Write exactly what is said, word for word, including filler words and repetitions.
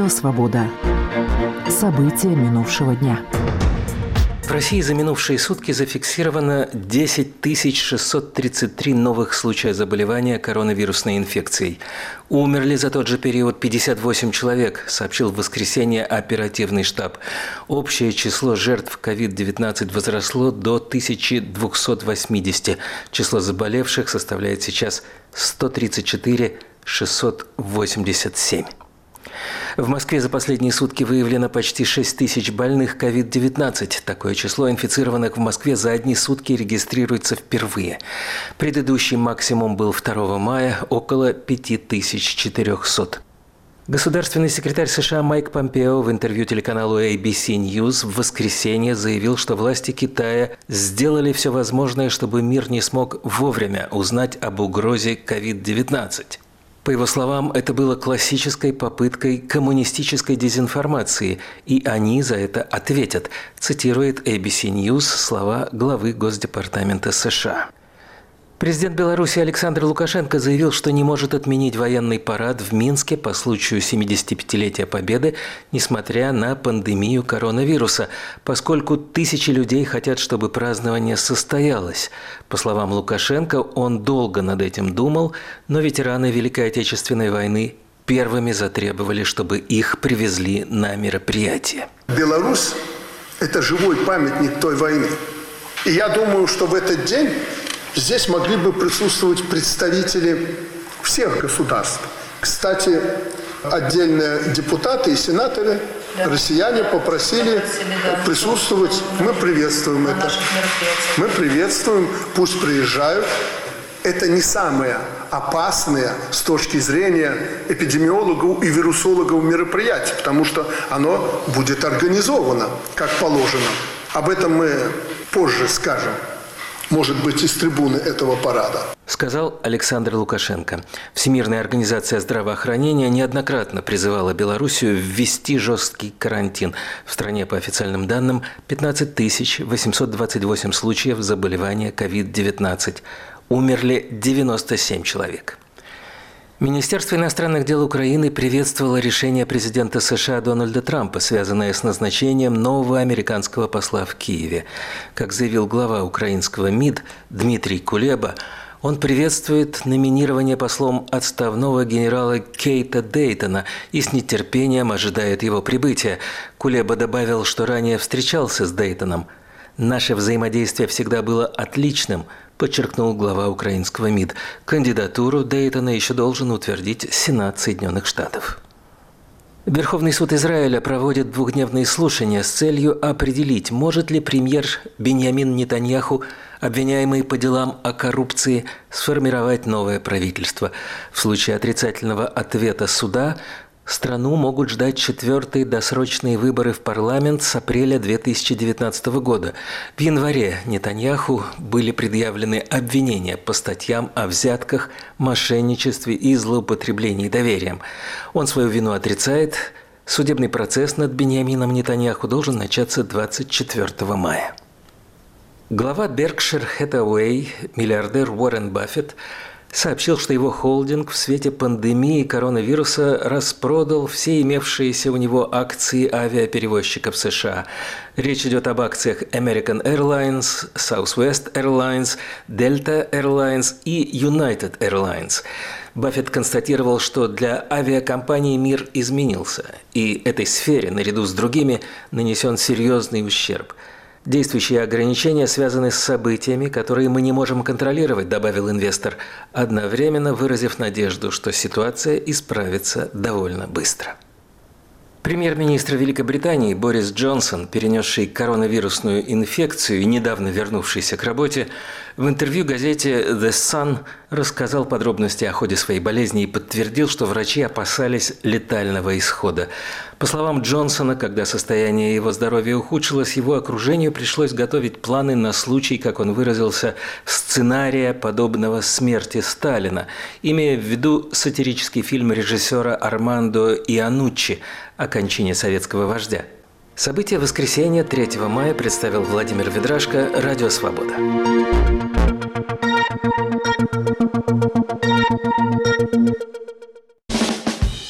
«Свобода». События минувшего дня. В России за минувшие сутки зафиксировано десять тысяч шестьсот тридцать три новых случая заболевания коронавирусной инфекцией. Умерли за тот же период пятьдесят восемь человек, сообщил в воскресенье оперативный штаб. Общее число жертв ковид девятнадцать возросло до тысячи двухсот восьмидесяти. Число заболевших составляет сейчас сто тридцать четыре тысячи шестьсот восемьдесят семь. В Москве за последние сутки выявлено почти шесть тысяч больных ковид девятнадцать. Такое число инфицированных в Москве за одни сутки регистрируется впервые. Предыдущий максимум был второго мая – около пять тысяч четырехсот. Государственный секретарь США Майк Помпео в интервью телеканалу эй би си News в воскресенье заявил, что власти Китая сделали все возможное, чтобы мир не смог вовремя узнать об угрозе ковид девятнадцать. По его словам, это было классической попыткой коммунистической дезинформации, и они за это ответят, цитирует эй би си News слова главы Госдепартамента США. Президент Беларуси Александр Лукашенко заявил, что не может отменить военный парад в Минске по случаю семидесятипятилетия Победы, несмотря на пандемию коронавируса, поскольку тысячи людей хотят, чтобы празднование состоялось. По словам Лукашенко, он долго над этим думал, но ветераны Великой Отечественной войны первыми затребовали, чтобы их привезли на мероприятие. Беларусь – это живой памятник той войны. И я думаю, что в этот день здесь могли бы присутствовать представители всех государств. Кстати, отдельные депутаты и сенаторы, да, россияне попросили, попросили да, присутствовать. Мы приветствуем это. Мы приветствуем, пусть приезжают. Это не самое опасное с точки зрения эпидемиологов и вирусологов мероприятие, потому что оно будет организовано, как положено. Об этом мы позже скажем. Может быть, из трибуны этого парада. Сказал Александр Лукашенко. Всемирная организация здравоохранения неоднократно призывала Белоруссию ввести жесткий карантин. В стране, по официальным данным, пятнадцать тысяч восемьсот двадцать восемь случаев заболевания ковид девятнадцать. Умерли девяносто семь человек. Министерство иностранных дел Украины приветствовало решение президента США Дональда Трампа, связанное с назначением нового американского посла в Киеве. Как заявил глава украинского МИД Дмитрий Кулеба, он приветствует номинирование послом отставного генерала Кейта Дейтона и с нетерпением ожидает его прибытия. Кулеба добавил, что ранее встречался с Дейтоном. «Наше взаимодействие всегда было отличным», подчеркнул глава украинского МИД. Кандидатуру Дейтона еще должен утвердить Сенат Соединенных Штатов. Верховный суд Израиля проводит двухдневные слушания с целью определить, может ли премьер Биньямин Нетаньяху, обвиняемый по делам о коррупции, сформировать новое правительство. В случае отрицательного ответа суда страну могут ждать четвертые досрочные выборы в парламент с апреля две тысячи девятнадцатого года. В январе Нетаньяху были предъявлены обвинения по статьям о взятках, мошенничестве и злоупотреблении доверием. Он свою вину отрицает. Судебный процесс над Биньямином Нетаньяху должен начаться двадцать четвёртого мая. Глава Berkshire Hathaway, миллиардер Уоррен Баффет, сообщил, что его холдинг в свете пандемии коронавируса распродал все имевшиеся у него акции авиаперевозчиков США. Речь идет об акциях American Airlines, Southwest Airlines, Delta Airlines и United Airlines. Баффет констатировал, что для авиакомпаний мир изменился, и этой сфере, наряду с другими, нанесен серьезный ущерб. Действующие ограничения связаны с событиями, которые мы не можем контролировать, добавил инвестор, одновременно выразив надежду, что ситуация исправится довольно быстро. Премьер-министр Великобритании Борис Джонсон, перенесший коронавирусную инфекцию и недавно вернувшийся к работе, в интервью газете The Sun рассказал подробности о ходе своей болезни и подтвердил, что врачи опасались летального исхода. По словам Джонсона, когда состояние его здоровья ухудшилось, его окружению пришлось готовить планы на случай, как он выразился, сценария, подобного смерти Сталина, имея в виду сатирический фильм режиссера Армандо Ианнуччи о кончине советского вождя. События воскресенья третьего мая представил Владимир Ведрашко, Радио Свобода.